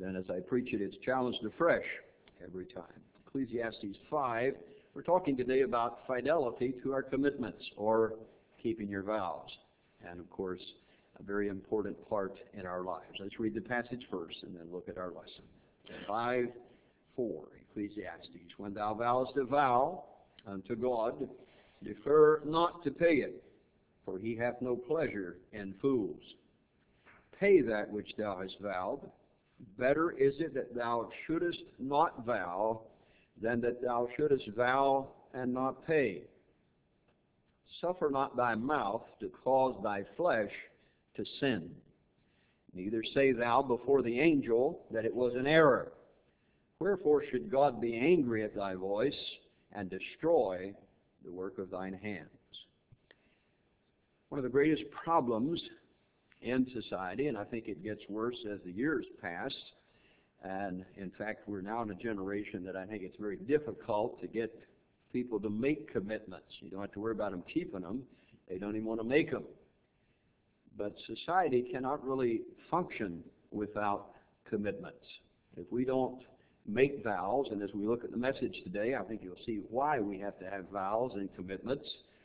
then as I preach it, it's challenged afresh every time. Ecclesiastes 5, we're talking today about fidelity to our commitments, or keeping your vows. And of course, a very important part in our lives. Let's read the passage first and then look at our lesson. 5:4, Ecclesiastes. When thou vowest a vow unto God, defer not to pay it, for he hath no pleasure in fools. Pay that which thou hast vowed. Better is it that thou shouldest not vow than that thou shouldest vow and not pay. Suffer not thy mouth to cause thy flesh to sin. Neither say thou before the angel that it was an error. Wherefore should God be angry at thy voice and destroy the work of thine hands? One of the greatest problems in society, and I think it gets worse as the years pass, and in fact we're now in a generation that I think it's very difficult to get people to make commitments. You don't have to worry about them keeping them. They don't even want to make them. But society cannot really function without commitments. If we don't make vows, and as we look at the message today, I think you'll see why we have to have vows and commitments.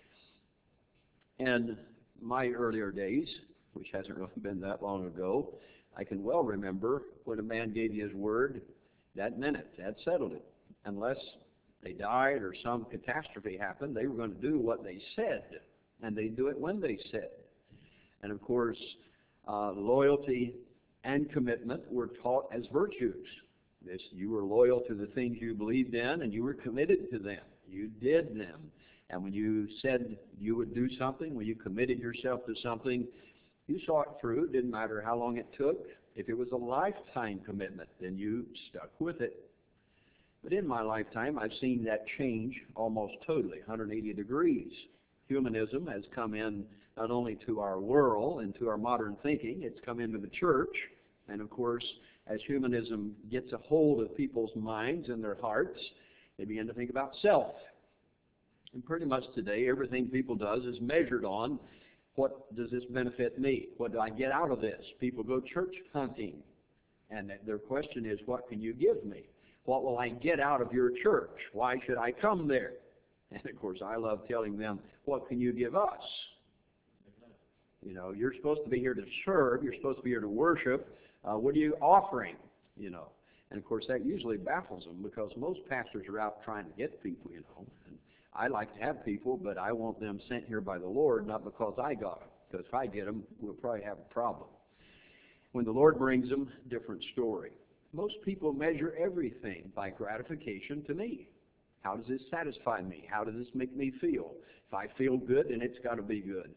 In my earlier days, which hasn't really been that long ago, I can well remember when a man gave you his word, that minute, that settled it. Unless they died or some catastrophe happened, they were going to do what they said, and they do it when they said. And of course, loyalty and commitment were taught as virtues. You were loyal to the things you believed in, and you were committed to them. You did them. And when you said you would do something, when you committed yourself to something, you saw it through. It didn't matter how long it took. If it was a lifetime commitment, then you stuck with it. But in my lifetime, I've seen that change almost totally, 180 degrees. Humanism has come in not only to our world and to our modern thinking, it's come into the church. And of course, as humanism gets a hold of people's minds and their hearts, they begin to think about self. And pretty much today, everything people does is measured on, what does this benefit me? What do I get out of this? People go church hunting, and their question is, what can you give me? What will I get out of your church? Why should I come there? And of course, I love telling them, what can you give us? You know, you're supposed to be here to serve. You're supposed to be here to worship. What are you offering? You know, and of course, that usually baffles them because most pastors are out trying to get people, you know. And I like to have people, but I want them sent here by the Lord, not because I got them. Because if I get them, we'll probably have a problem. When the Lord brings them, different story. Most people measure everything by gratification to me. How does this satisfy me? How does this make me feel? If I feel good, then it's got to be good.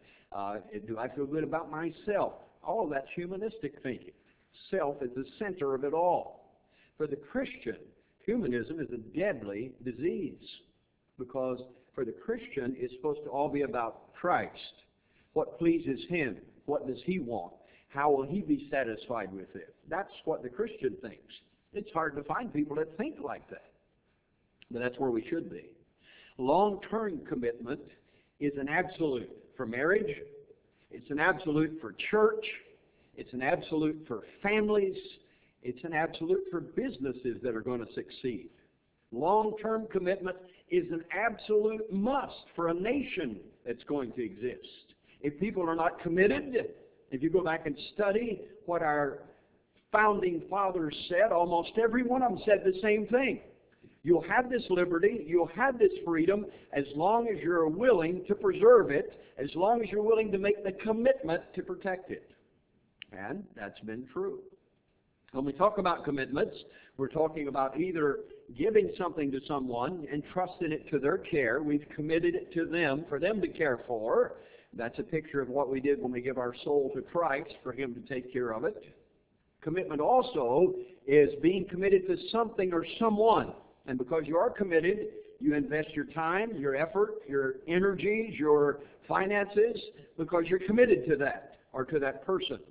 Do I feel good about myself? All of that's humanistic thinking. Self is the center of it all. For the Christian, humanism is a deadly disease because for the Christian, it's supposed to all be about Christ. What pleases Him? What does He want? How will He be satisfied with it? That's what the Christian thinks. It's hard to find people that think like that. But that's where we should be. Long-term commitment is an absolute for marriage. It's an absolute for church. It's an absolute for families. It's an absolute for businesses that are going to succeed. Long-term commitment is an absolute must for a nation that's going to exist. If people are not committed, if you go back and study what our founding fathers said, almost every one of them said the same thing. You'll have this liberty, you'll have this freedom as long as you're willing to preserve it, as long as you're willing to make the commitment to protect it. And that's been true. When we talk about commitments, we're talking about either giving something to someone and trusting it to their care. We've committed it to them for them to care for. That's a picture of what we did when we give our soul to Christ for Him to take care of it. Commitment also is being committed to something or someone. And because you are committed, you invest your time, your effort, your energies, your finances, because you're committed to that or to that person.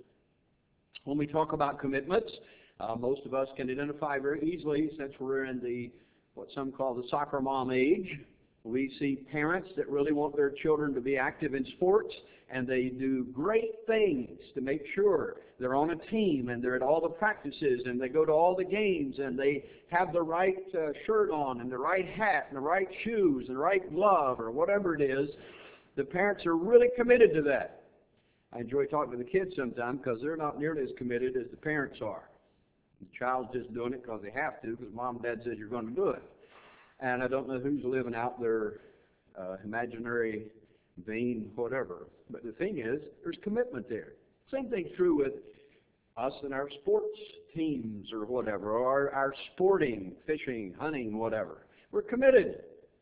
When we talk about commitments, most of us can identify very easily, since we're in what some call the soccer mom age, We see parents that really want their children to be active in sports, and they do great things to make sure they're on a team, and they're at all the practices, and they go to all the games, and they have the right shirt on, and the right hat, and the right shoes, and the right glove, or whatever it is. The parents are really committed to that. I enjoy talking to the kids sometimes because they're not nearly as committed as the parents are. The child's just doing it because they have to, because mom and dad says you're going to do it. And I don't know who's living out their imaginary, vain, whatever. But the thing is, there's commitment there. Same thing's true with us and our sports teams or whatever, or our sporting, fishing, hunting, whatever. We're committed.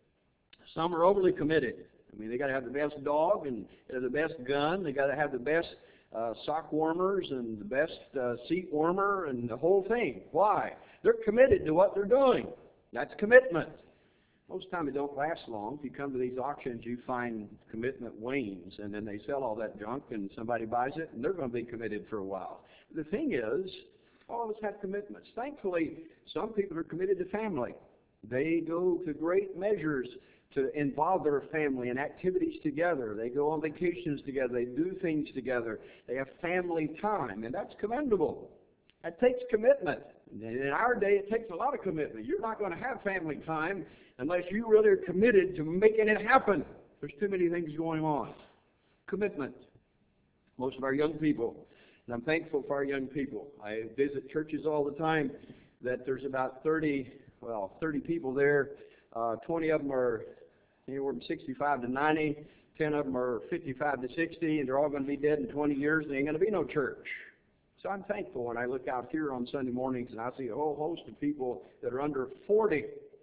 Some are overly committed. I mean, they got to have the best dog and the best gun. They got to have the best sock warmers and the best seat warmer and the whole thing. Why? They're committed to what they're doing. That's commitment. Most of the time it don't last long. If you come to these auctions, you find commitment wanes, and then they sell all that junk, and somebody buys it, and they're going to be committed for a while. The thing is, all of us have commitments. Thankfully, some people are committed to family. They go to great measures to involve their family in activities together. They go on vacations together. They do things together. They have family time, and that's commendable. That takes commitment. In our day, it takes a lot of commitment. You're not going to have family time unless you really are committed to making it happen. There's too many things going on. Commitment. Most of our young people, and I'm thankful for our young people. I visit churches all the time that there's about 30 people there. 20 of them are anywhere from 65 to 90. 10 of them are 55 to 60, and they're all going to be dead in 20 years, and there ain't going to be no church. So I'm thankful when I look out here on Sunday mornings and I see a whole host of people that are under 40.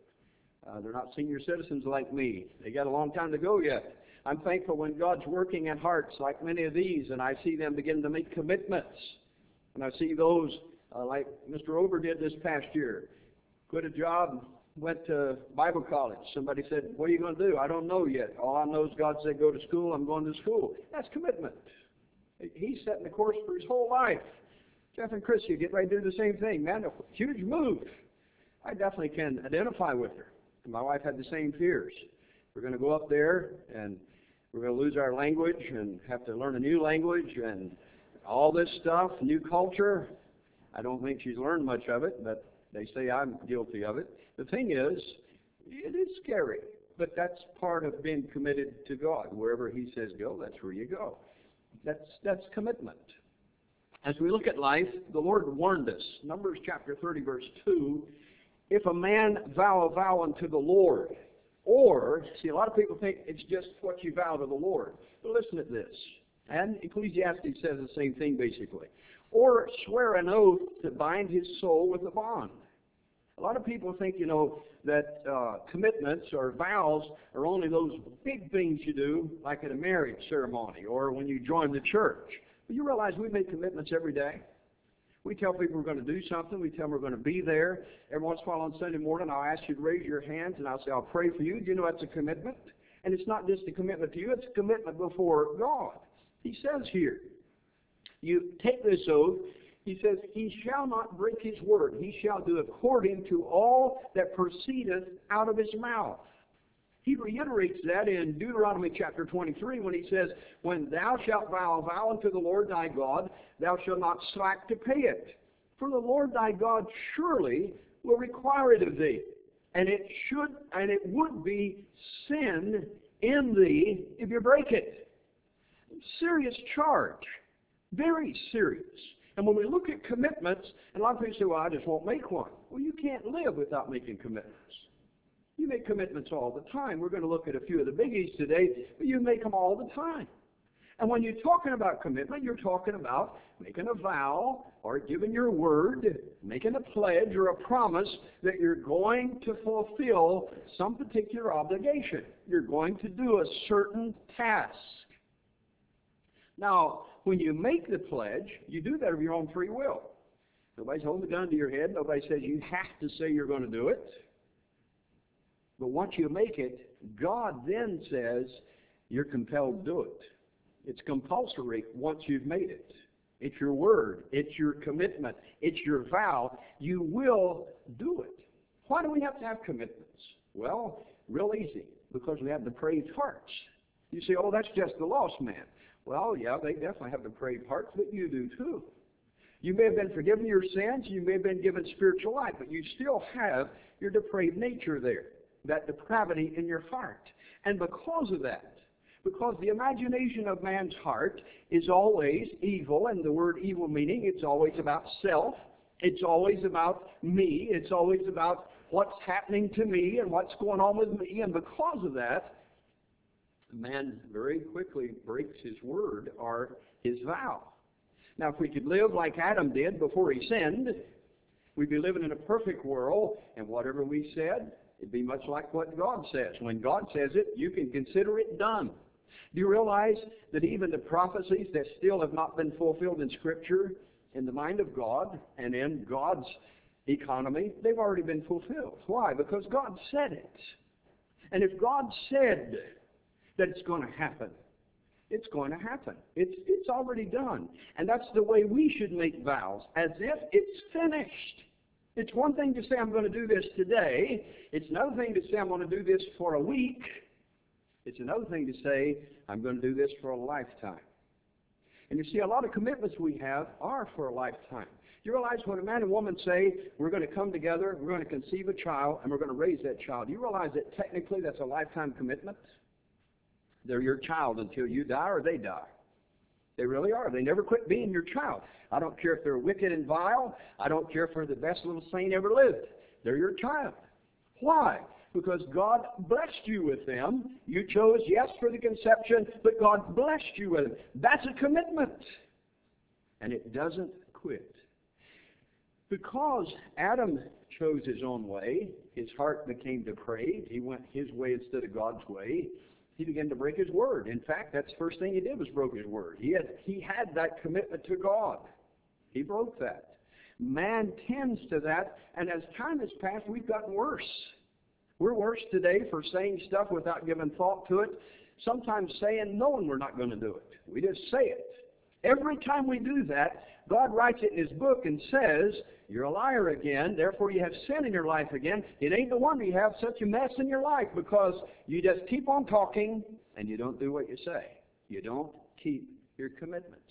They're not senior citizens like me. They got a long time to go yet. I'm thankful when God's working at hearts like many of these, and I see them begin to make commitments. And I see those like Mr. Ober did this past year. Quit a job, went to Bible college. Somebody said, what are you going to do? I don't know yet. All I know is God said go to school. I'm going to school. That's commitment. He's setting the course for his whole life. Jeff and Chris, you get ready to do the same thing. Man, a huge move. I definitely can identify with her. My wife had the same fears. We're going to go up there, and we're going to lose our language and have to learn a new language and all this stuff, new culture. I don't think she's learned much of it, but they say I'm guilty of it. The thing is, it is scary, but that's part of being committed to God. Wherever He says go, that's where you go. That's commitment. As we look at life, the Lord warned us. Numbers chapter 30, verse 2, if a man vow a vow unto the Lord, or, see, a lot of people think it's just what you vow to the Lord. But listen to this. And Ecclesiastes says the same thing, basically. Or swear an oath to bind his soul with a bond. A lot of people think, that commitments or vows are only those big things you do, like at a marriage ceremony or when you join the church. But you realize we make commitments every day. We tell people we're going to do something. We tell them we're going to be there. Every once in a while on Sunday morning, I'll ask you to raise your hands, and I'll say, I'll pray for you. Do you know that's a commitment? And it's not just a commitment to you. It's a commitment before God. He says here, you take this oath. He says, he shall not break his word. He shall do according to all that proceedeth out of his mouth. He reiterates that in Deuteronomy chapter 23 when he says, when thou shalt vow a vow unto the Lord thy God, thou shalt not slack to pay it. For the Lord thy God surely will require it of thee. And it would be sin in thee if you break it. Serious charge. Very serious. And when we look at commitments, and a lot of people say, well, I just won't make one. Well, you can't live without making commitments. You make commitments all the time. We're going to look at a few of the biggies today, but you make them all the time. And when you're talking about commitment, you're talking about making a vow or giving your word, making a pledge or a promise that you're going to fulfill some particular obligation. You're going to do a certain task. Now, when you make the pledge, you do that of your own free will. Nobody's holding a gun to your head. Nobody says you have to say you're going to do it. But once you make it, God then says you're compelled to do it. It's compulsory once you've made it. It's your word. It's your commitment. It's your vow. You will do it. Why do we have to have commitments? Well, real easy. Because we have depraved hearts. You say, oh, that's just the lost man. Well, yeah, they definitely have depraved hearts, but you do too. You may have been forgiven your sins, you may have been given spiritual life, but you still have your depraved nature there, that depravity in your heart. And because of that, because the imagination of man's heart is always evil, and the word evil meaning it's always about self, it's always about me, it's always about what's happening to me and what's going on with me, and because of that, man very quickly breaks his word or his vow. Now, if we could live like Adam did before he sinned, we'd be living in a perfect world, and whatever we said, it'd be much like what God says. When God says it, you can consider it done. Do you realize that even the prophecies that still have not been fulfilled in Scripture, in the mind of God and in God's economy, they've already been fulfilled? Why? Because God said it. And if God said that it's going to happen, it's going to happen. It's already done. And that's the way we should make vows, as if it's finished. It's one thing to say, I'm going to do this today. It's another thing to say, I'm going to do this for a week. It's another thing to say, I'm going to do this for a lifetime. And you see, a lot of commitments we have are for a lifetime. You realize when a man and woman say, we're going to come together, we're going to conceive a child, and we're going to raise that child, do you realize that technically that's a lifetime commitment? They're your child until you die or they die. They really are. They never quit being your child. I don't care if they're wicked and vile. I don't care if they're the best little saint ever lived. They're your child. Why? Because God blessed you with them. You chose, yes, for the conception, but God blessed you with them. That's a commitment. And it doesn't quit. Because Adam chose his own way, his heart became depraved. He went his way instead of God's way. He began to break his word. In fact, that's the first thing he did was broke his word. He had that commitment to God. He broke that. Man tends to that, and as time has passed, we've gotten worse. We're worse today for saying stuff without giving thought to it, sometimes saying, knowing we're not going to do it. We just say it. Every time we do that, God writes it in his book and says, you're a liar again, therefore you have sin in your life again. It ain't no wonder you have such a mess in your life, because you just keep on talking and you don't do what you say. You don't keep your commitments.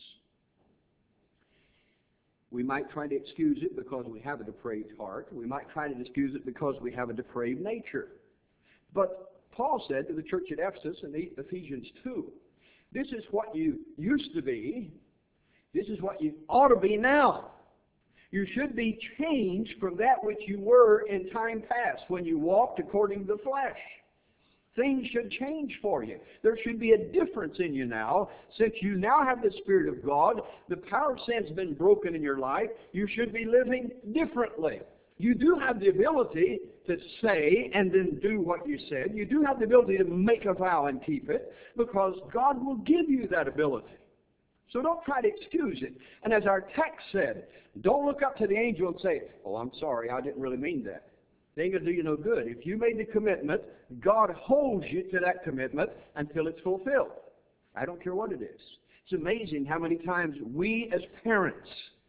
We might try to excuse it because we have a depraved heart. We might try to excuse it because we have a depraved nature. But Paul said to the church at Ephesus in Ephesians 2, this is what you used to be. This is what you ought to be now. You should be changed from that which you were in time past when you walked according to the flesh. Things should change for you. There should be a difference in you now. Since you now have the Spirit of God, the power of sin has been broken in your life, you should be living differently. You do have the ability to say and then do what you said. You do have the ability to make a vow and keep it, because God will give you that ability. So don't try to excuse it. And as our text said, don't look up to the angel and say, oh, I'm sorry, I didn't really mean that. It ain't going to do you no good. If you made the commitment, God holds you to that commitment until it's fulfilled. I don't care what it is. It's amazing how many times we as parents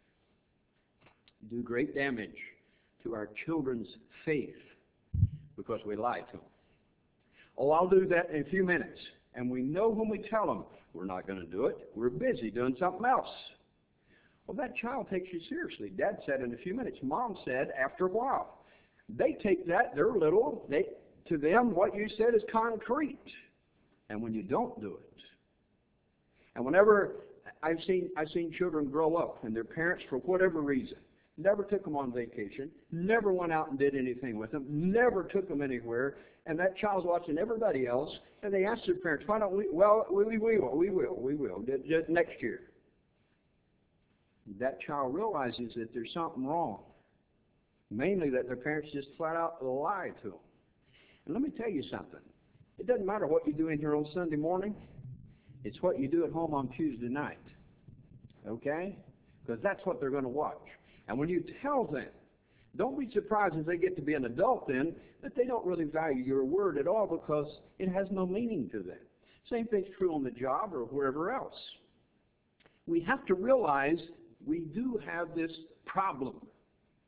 do great damage to our children's faith because we lie to them. Oh, I'll do that in a few minutes. And we know when we tell them we're not going to do it, we're busy doing something else. Well, that child takes you seriously. Dad said in a few minutes. Mom said after a while. They take that, they're little, to them what you said is concrete. And when you don't do it, and whenever I've seen children grow up and their parents, for whatever reason, never took them on vacation, never went out and did anything with them, never took them anywhere, and that child's watching everybody else, and they ask their parents, why don't we? Well, we will, just next year. That child realizes that there's something wrong. Mainly that their parents just flat out lie to them. And let me tell you something. It doesn't matter what you do in here on Sunday morning. It's what you do at home on Tuesday night. Okay? Because that's what they're going to watch. And when you tell them, don't be surprised as they get to be an adult then that they don't really value your word at all, because it has no meaning to them. Same thing's true on the job or wherever else. We have to realize we do have this problem.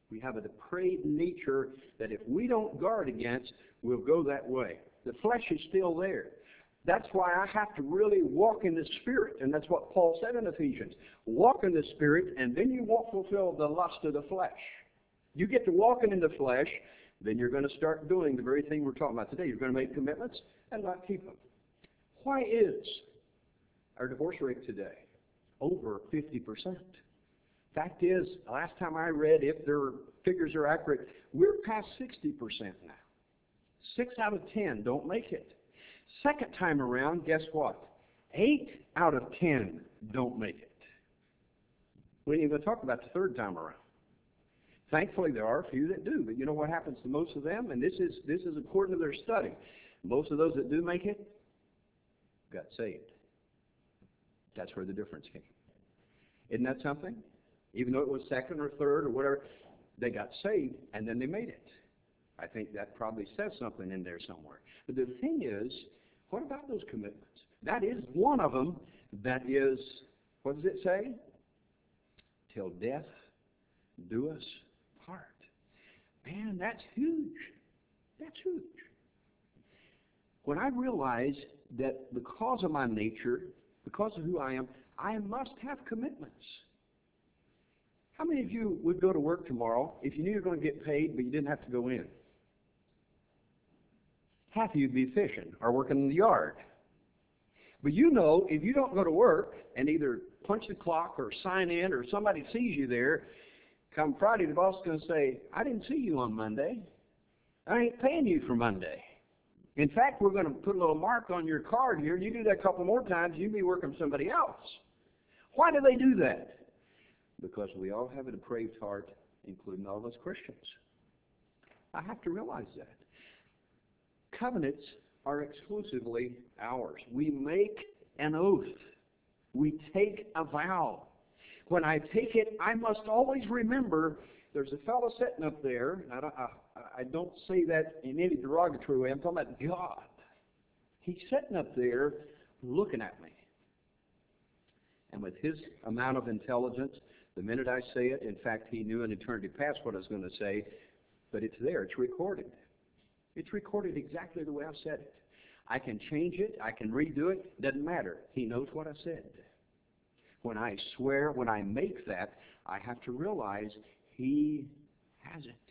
We have a depraved nature that if we don't guard against, we'll go that way. The flesh is still there. That's why I have to really walk in the Spirit, and that's what Paul said in Ephesians. Walk in the Spirit, and then you won't fulfill the lust of the flesh. You get to walking in the flesh, then you're going to start doing the very thing we're talking about today. You're going to make commitments and not keep them. Why is our divorce rate today over 50%? Fact is, last time I read, if their figures are accurate, we're past 60% now. 6 out of 10 don't make it. Second time around, guess what? 8 out of 10 don't make it. We ain't even talk about the third time around. Thankfully, there are a few that do, but you know what happens to most of them? And this is according to their study. Most of those that do make it got saved. That's where the difference came. Isn't that something? Even though it was second or third or whatever, they got saved and then they made it. I think that probably says something in there somewhere. But the thing is, what about those commitments? That is one of them that is, what does it say? Till death do us part. Man, that's huge. That's huge. When I realize that because of my nature, because of who I am, I must have commitments. How many of you would go to work tomorrow if you knew you were going to get paid but you didn't have to go in? Half of you would be fishing or working in the yard. But you know, if you don't go to work and either punch the clock or sign in or somebody sees you there, come Friday, the boss is going to say, I didn't see you on Monday. I ain't paying you for Monday. In fact, we're going to put a little mark on your card here. You do that a couple more times, you'll be working for somebody else. Why do they do that? Because we all have a depraved heart, including all of us Christians. I have to realize that. Covenants are exclusively ours. We make an oath. We take a vow. When I take it, I must always remember there's a fellow sitting up there. I don't say that in any derogatory way. I'm talking about God. He's sitting up there looking at me. And with his amount of intelligence, the minute I say it, in fact, he knew in eternity past what I was going to say, but it's there. It's recorded. It's recorded exactly the way I said it. I can change it. I can redo it. Doesn't matter. He knows what I said. When I swear, when I make that, I have to realize he has it.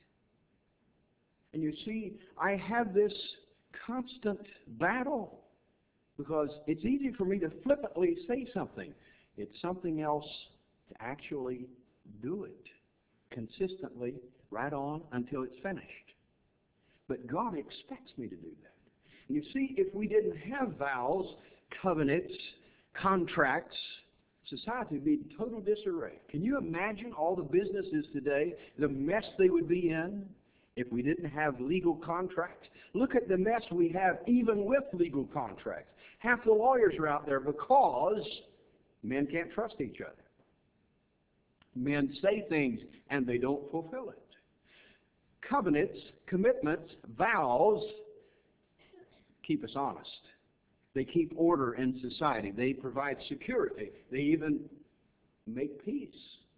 And you see, I have this constant battle because it's easy for me to flippantly say something. It's something else to actually do it consistently, right on until it's finished. But God expects me to do that. And you see, if we didn't have vows, covenants, contracts, society would be in total disarray. Can you imagine all the businesses today, the mess they would be in if we didn't have legal contracts? Look at the mess we have even with legal contracts. Half the lawyers are out there because men can't trust each other. Men say things and they don't fulfill it. Covenants, commitments, vows keep us honest. They keep order in society. They provide security. They even make peace.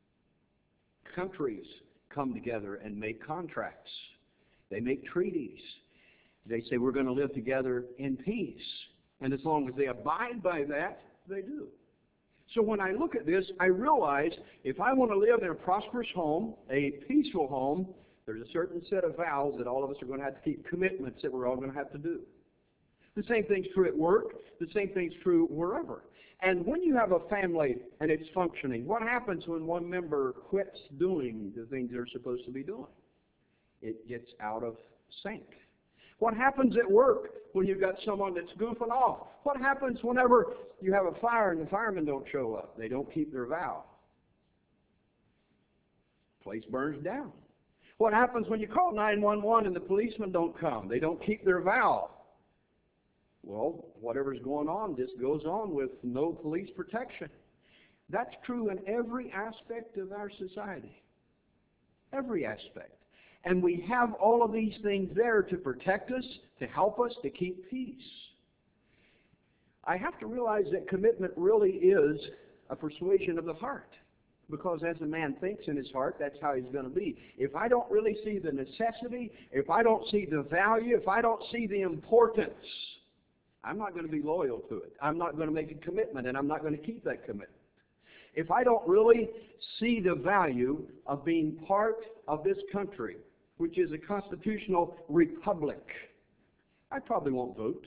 Countries come together and make contracts. They make treaties. They say we're going to live together in peace. And as long as they abide by that, they do. So when I look at this, I realize if I want to live in a prosperous home, a peaceful home, there's a certain set of vows that all of us are going to have to keep, commitments that we're all going to have to do. The same thing's true at work. The same thing's true wherever. And when you have a family and it's functioning, what happens when one member quits doing the things they're supposed to be doing? It gets out of sync. What happens at work when you've got someone that's goofing off? What happens whenever you have a fire and the firemen don't show up? They don't keep their vow. The place burns down. What happens when you call 911 and the policemen don't come? They don't keep their vow. Well, whatever's going on just goes on with no police protection. That's true in every aspect of our society. Every aspect. And we have all of these things there to protect us, to help us, to keep peace. I have to realize that commitment really is a persuasion of the heart. Because as a man thinks in his heart, that's how he's going to be. If I don't really see the necessity, if I don't see the value, if I don't see the importance, I'm not going to be loyal to it. I'm not going to make a commitment, and I'm not going to keep that commitment. If I don't really see the value of being part of this country, which is a constitutional republic, I probably won't vote.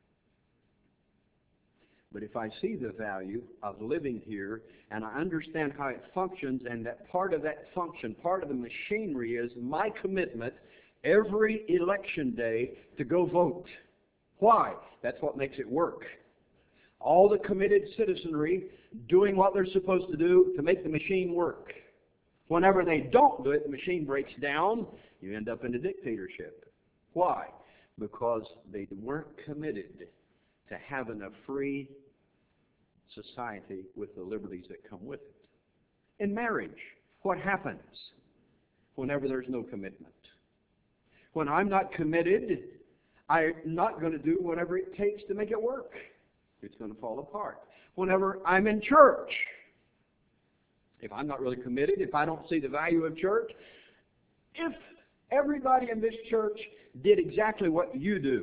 But if I see the value of living here and I understand how it functions, and that part of that function, part of the machinery is my commitment every election day to go vote. Why? That's what makes it work. All the committed citizenry doing what they're supposed to do to make the machine work. Whenever they don't do it, the machine breaks down, you end up in a dictatorship. Why? Because they weren't committed to having a free society with the liberties that come with it. In marriage, what happens whenever there's no commitment? When I'm not committed, I'm not going to do whatever it takes to make it work. It's going to fall apart. Whenever I'm in church, if I'm not really committed, if I don't see the value of church, if everybody in this church did exactly what you do,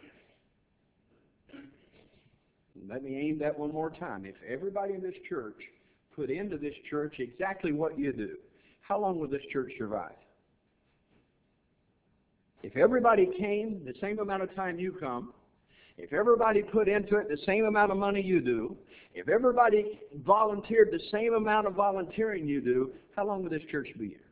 let me aim that one more time. If everybody in this church put into this church exactly what you do, how long will this church survive? If everybody came the same amount of time you come, if everybody put into it the same amount of money you do, if everybody volunteered the same amount of volunteering you do, how long will this church be here?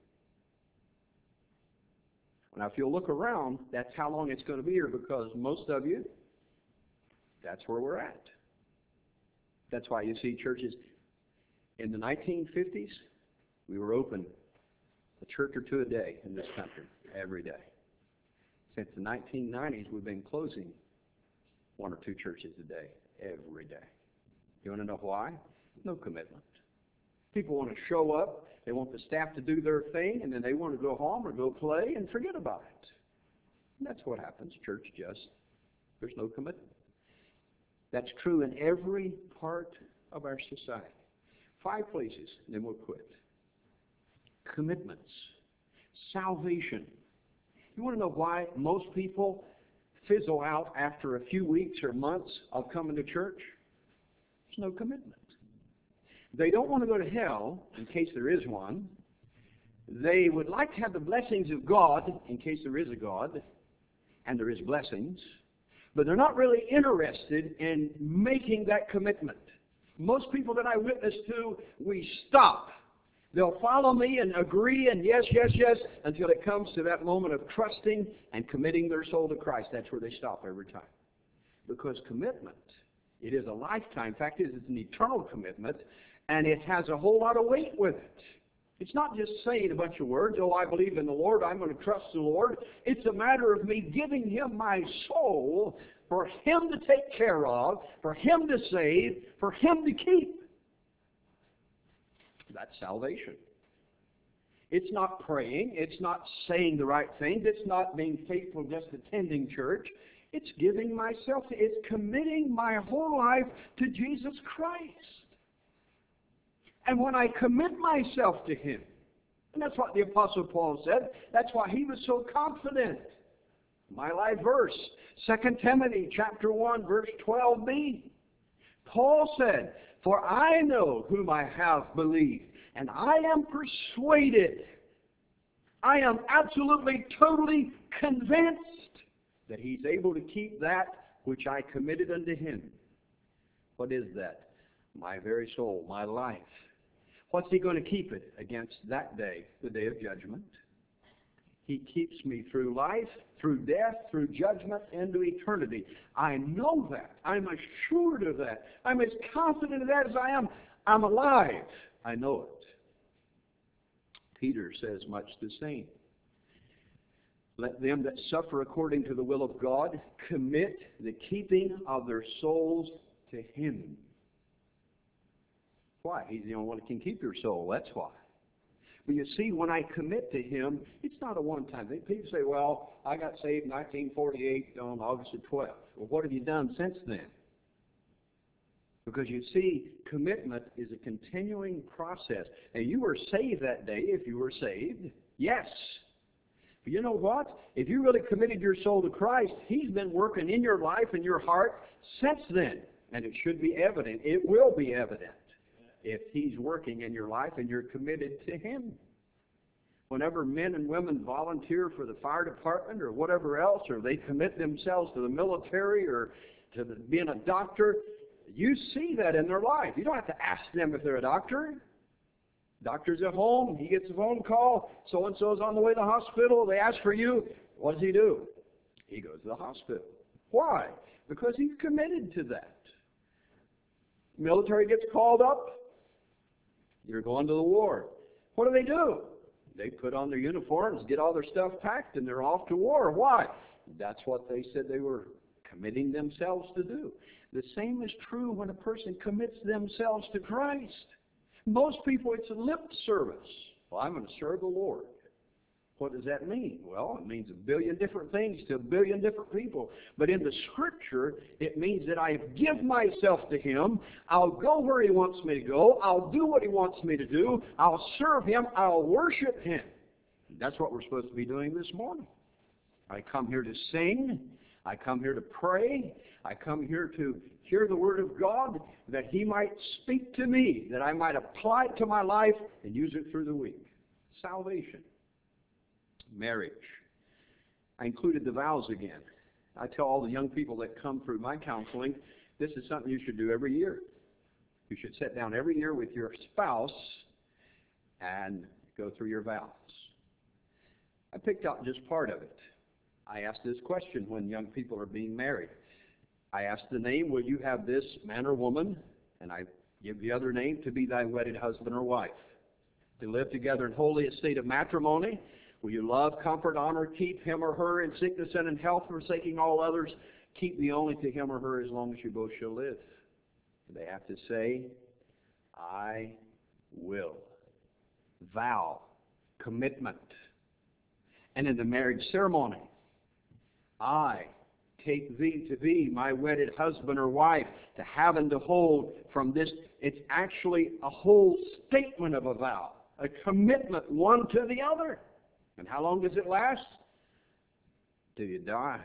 Now, if you'll look around, that's how long it's going to be here, because most of you, that's where we're at. That's why you see churches in the 1950s, we were open a church or two a day in this country, every day. Since the 1990s, we've been closing one or two churches a day, every day. You want to know why? No commitment. People want to show up, they want the staff to do their thing, and then they want to go home or go play and forget about it. And that's what happens. Church there's no commitment. That's true in every part of our society. 5 places, and then we'll quit. Commitments. Salvation. You want to know why most people fizzle out after a few weeks or months of coming to church? There's no commitment. They don't want to go to hell, in case there is one. They would like to have the blessings of God, in case there is a God, and there is blessings. But they're not really interested in making that commitment. Most people that I witness to, we stop. They'll follow me and agree and yes, yes, yes, until it comes to that moment of trusting and committing their soul to Christ. That's where they stop every time. Because commitment, it is a lifetime. In fact, it is an eternal commitment, and it has a whole lot of weight with it. It's not just saying a bunch of words, oh, I believe in the Lord, I'm going to trust the Lord. It's a matter of me giving Him my soul for Him to take care of, for Him to save, for Him to keep. That's salvation. It's not praying. It's not saying the right things. It's not being faithful just attending church. It's giving myself. It's committing my whole life to Jesus Christ. And when I commit myself to Him, and that's what the Apostle Paul said, that's why he was so confident. My life verse, 2 Timothy chapter 1, verse 12b. Paul said, for I know whom I have believed, and I am persuaded, I am absolutely, totally convinced that He's able to keep that which I committed unto Him. What is that? My very soul, my life. What's He going to keep it against that day, the day of judgment? He keeps me through life, through death, through judgment, into eternity. I know that. I'm assured of that. I'm as confident of that as I am. I'm alive. I know it. Peter says much the same. Let them that suffer according to the will of God commit the keeping of their souls to Him. Why? He's the only one that can keep your soul. That's why. But you see, when I commit to Him, it's not a one-time thing. People say, well, I got saved in 1948 on August the 12th. Well, what have you done since then? Because you see, commitment is a continuing process. And you were saved that day if you were saved. Yes. But you know what? If you really committed your soul to Christ, He's been working in your life and your heart since then. And it should be evident. It will be evident if He's working in your life and you're committed to Him. Whenever men and women volunteer for the fire department or whatever else, or they commit themselves to the military or to being a doctor, you see that in their life. You don't have to ask them if they're a doctor. Doctor's at home. He gets a phone call. So-and-so's on the way to the hospital. They ask for you. What does he do? He goes to the hospital. Why? Because he's committed to that. Military gets called up. You're going to the war. What do? They put on their uniforms, get all their stuff packed, and they're off to war. Why? That's what they said they were committing themselves to do. The same is true when a person commits themselves to Christ. Most people, it's a lip service. Well, I'm going to serve the Lord. What does that mean? Well, it means a billion different things to a billion different people. But in the Scripture, it means that I give myself to Him. I'll go where He wants me to go. I'll do what He wants me to do. I'll serve Him. I'll worship Him. That's what we're supposed to be doing this morning. I come here to sing. I come here to pray. I come here to hear the Word of God, that He might speak to me, that I might apply it to my life and use it through the week. Salvation. Marriage. I included the vows again. I tell all the young people that come through my counseling, this is something you should do every year. You should sit down every year with your spouse and go through your vows. I picked out just part of it. I asked this question when young people are being married. I asked the name, will you have this man or woman? And I give the other name, to be thy wedded husband or wife. To live together in holy estate of matrimony. Will you love, comfort, honor, keep him or her in sickness and in health, forsaking all others? Keep thee only to him or her as long as you both shall live. They have to say, I will. Vow. Commitment. And in the marriage ceremony, I take thee to be my wedded husband or wife, to have and to hold from this. It's actually a whole statement of a vow, a commitment one to the other. And how long does it last? Till you die.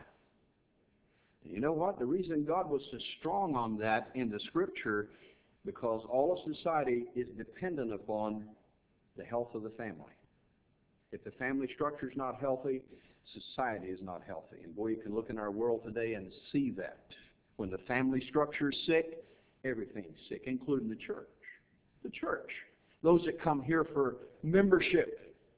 You know what? The reason God was so strong on that in the Scripture, because all of society is dependent upon the health of the family. If the family structure is not healthy, society is not healthy. And boy, you can look in our world today and see that. When the family structure is sick, everything's sick, including the church. The church. Those that come here for membership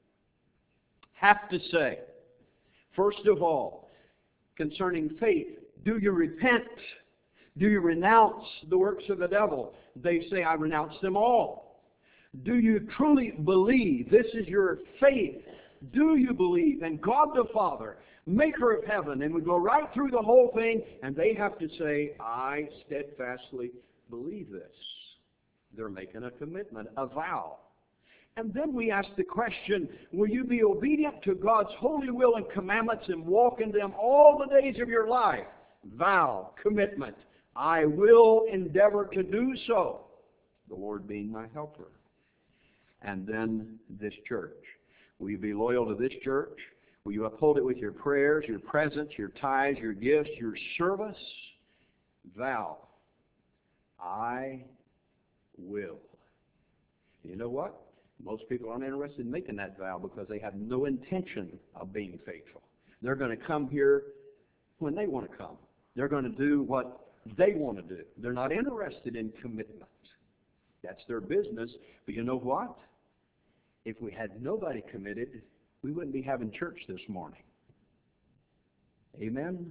have to say, first of all, concerning faith, do you repent? Do you renounce the works of the devil? They say, I renounce them all. Do you truly believe? This is your faith. Do you believe in God the Father, maker of heaven? And we go right through the whole thing, and they have to say, I steadfastly believe this. They're making a commitment, a vow. And then we ask the question, will you be obedient to God's holy will and commandments and walk in them all the days of your life? Vow, commitment. I will endeavor to do so, the Lord being my helper. And then this church. Will you be loyal to this church? Will you uphold it with your prayers, your presence, your tithes, your gifts, your service? Vow. I will. You know what? Most people aren't interested in making that vow because they have no intention of being faithful. They're going to come here when they want to come. They're going to do what they want to do. They're not interested in commitment. That's their business. But you know what? If we had nobody committed, we wouldn't be having church this morning. Amen?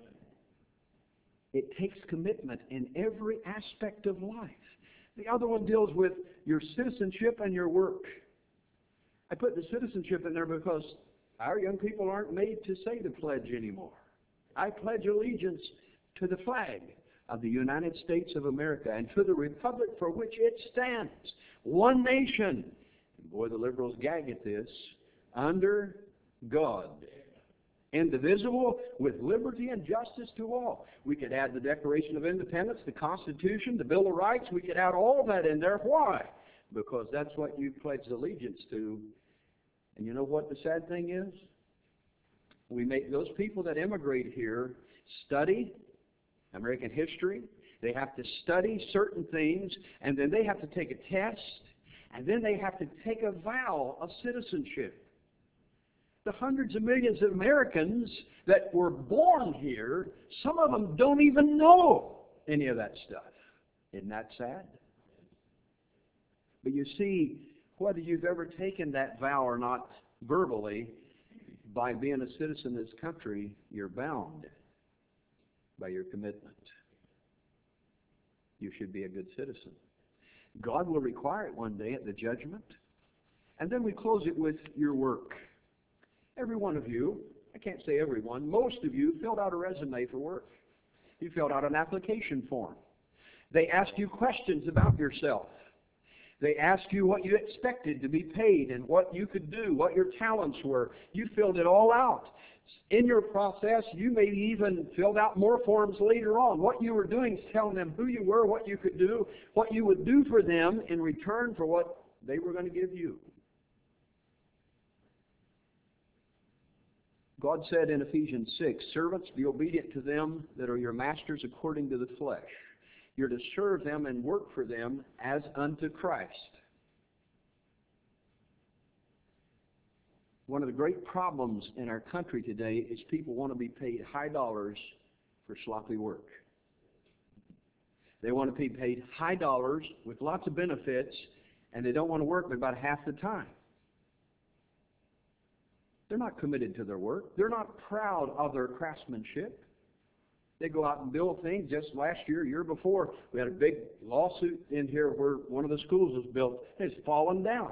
It takes commitment in every aspect of life. The other one deals with your citizenship and your work. I put the citizenship in there because our young people aren't made to say the pledge anymore. I pledge allegiance to the flag of the United States of America and to the republic for which it stands, one nation. And boy, the liberals gag at this. Under God, indivisible, with liberty and justice to all. We could add the Declaration of Independence, the Constitution, the Bill of Rights. We could add all that in there. Why? Because that's what you pledged allegiance to. And you know what the sad thing is? We make those people that immigrate here study American history. They have to study certain things, and then they have to take a test, and then they have to take a vow of citizenship. The hundreds of millions of Americans that were born here, some of them don't even know any of that stuff. Isn't that sad? But you see, whether you've ever taken that vow or not verbally, by being a citizen of this country, you're bound by your commitment. You should be a good citizen. God will require it one day at the judgment. And then we close it with your work. Every one of you, I can't say everyone, most of you filled out a resume for work. You filled out an application form. They asked you questions about yourself. They asked you what you expected to be paid and what you could do, what your talents were. You filled it all out. In your process, you maybe even filled out more forms later on. What you were doing is telling them who you were, what you could do, what you would do for them in return for what they were going to give you. God said in Ephesians 6, "Servants, be obedient to them that are your masters according to the flesh. You're to serve them and work for them as unto Christ." One of the great problems in our country today is people want to be paid high dollars for sloppy work. They want to be paid high dollars with lots of benefits, and they don't want to work but about half the time. They're not committed to their work. They're not proud of their craftsmanship. They go out and build things. Just last year before, we had a big lawsuit in here where one of the schools was built. It's fallen down.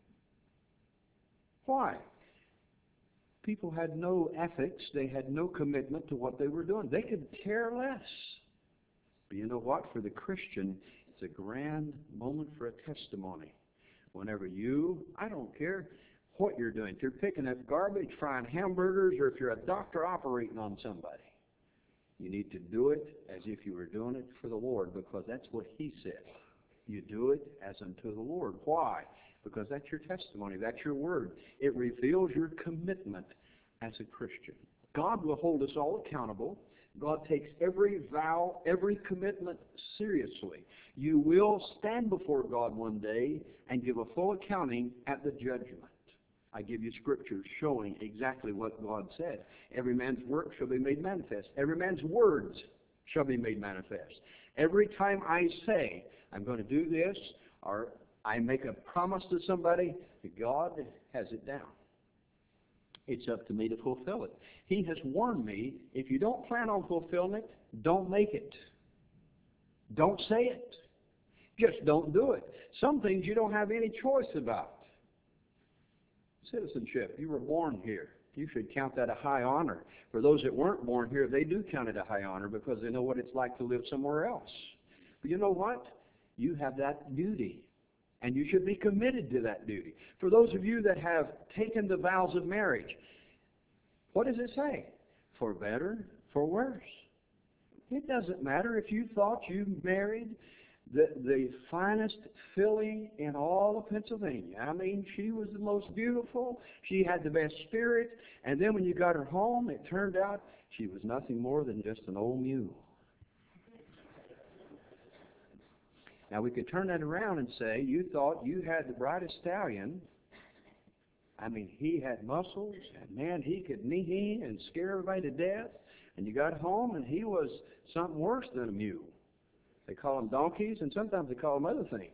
Why? People had no ethics. They had no commitment to what they were doing. They could care less. But you know what? For the Christian, it's a grand moment for a testimony. Whenever I don't care what you're doing. If you're picking up garbage, frying hamburgers, or if you're a doctor operating on somebody, you need to do it as if you were doing it for the Lord, because that's what He said. You do it as unto the Lord. Why? Because that's your testimony. That's your word. It reveals your commitment as a Christian. God will hold us all accountable. God takes every vow, every commitment seriously. You will stand before God one day and give a full accounting at the judgment. I give you scriptures showing exactly what God said. Every man's work shall be made manifest. Every man's words shall be made manifest. Every time I say, I'm going to do this, or I make a promise to somebody, God has it down. It's up to me to fulfill it. He has warned me, if you don't plan on fulfilling it, don't make it. Don't say it. Just don't do it. Some things you don't have any choice about. Citizenship, you were born here. You should count that a high honor. For those that weren't born here, they do count it a high honor because they know what it's like to live somewhere else. But you know what? You have that duty, and you should be committed to that duty. For those of you that have taken the vows of marriage, what does it say? For better, for worse. It doesn't matter if you thought you married the finest filly in all of Pennsylvania. I mean, she was the most beautiful. She had the best spirit. And then when you got her home, it turned out she was nothing more than just an old mule. Now, we could turn that around and say, you thought you had the brightest stallion. I mean, he had muscles, and man, he could knee and scare everybody to death. And you got home, and he was something worse than a mule. They call them donkeys, and sometimes they call them other things.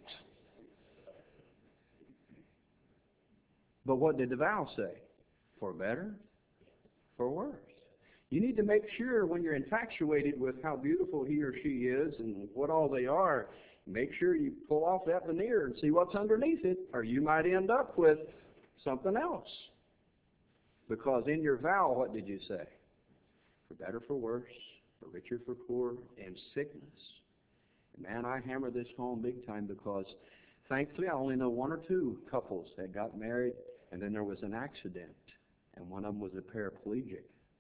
But what did the vow say? For better, for worse. You need to make sure when you're infatuated with how beautiful he or she is and what all they are, make sure you pull off that veneer and see what's underneath it, or you might end up with something else. Because in your vow, what did you say? For better, for worse, for richer, for poor, and sickness. Man, I hammer this home big time because thankfully I only know one or two couples that got married and then there was an accident and one of them was a paraplegic.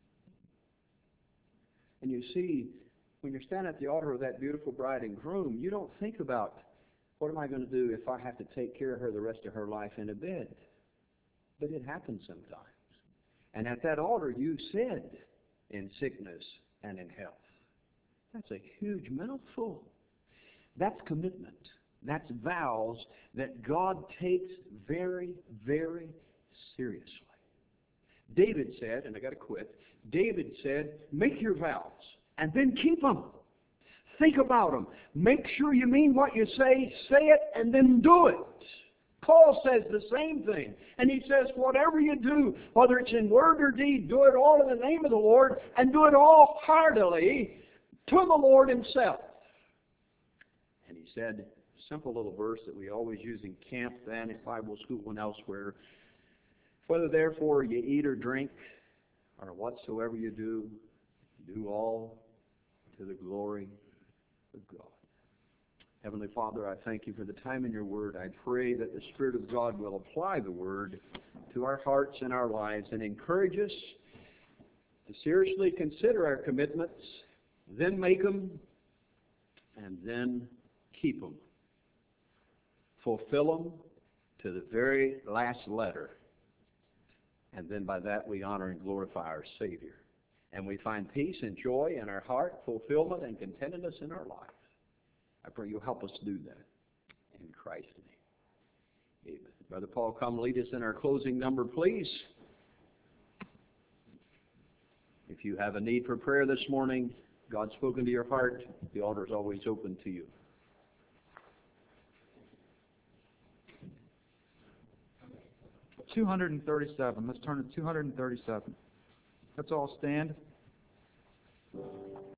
And you see, when you're standing at the altar of that beautiful bride and groom, you don't think about, what am I going to do if I have to take care of her the rest of her life in a bed? But it happens sometimes. And at that altar, you said, in sickness and in health. That's a huge mouthful. That's commitment. That's vows that God takes very, very seriously. David said, and I got to quit, David said, make your vows and then keep them. Think about them. Make sure you mean what you say it, and then do it. Paul says the same thing. And he says, whatever you do, whether it's in word or deed, do it all in the name of the Lord, and do it all heartily to the Lord himself. And he said, simple little verse that we always use in camp then, in Bible school and elsewhere, whether therefore you eat or drink, or whatsoever you do, do all to the glory of God. Heavenly Father, I thank you for the time in your word. I pray that the Spirit of God will apply the word to our hearts and our lives and encourage us to seriously consider our commitments, then make them, and then keep them. Fulfill them to the very last letter. And then by that we honor and glorify our Savior. And we find peace and joy in our heart, fulfillment and contentedness in our life. I pray you'll help us do that. In Christ's name. Amen. Brother Paul, come lead us in our closing number, please. If you have a need for prayer this morning, God's spoken to your heart, the altar is always open to you. 237. Let's turn to 237. Let's all stand.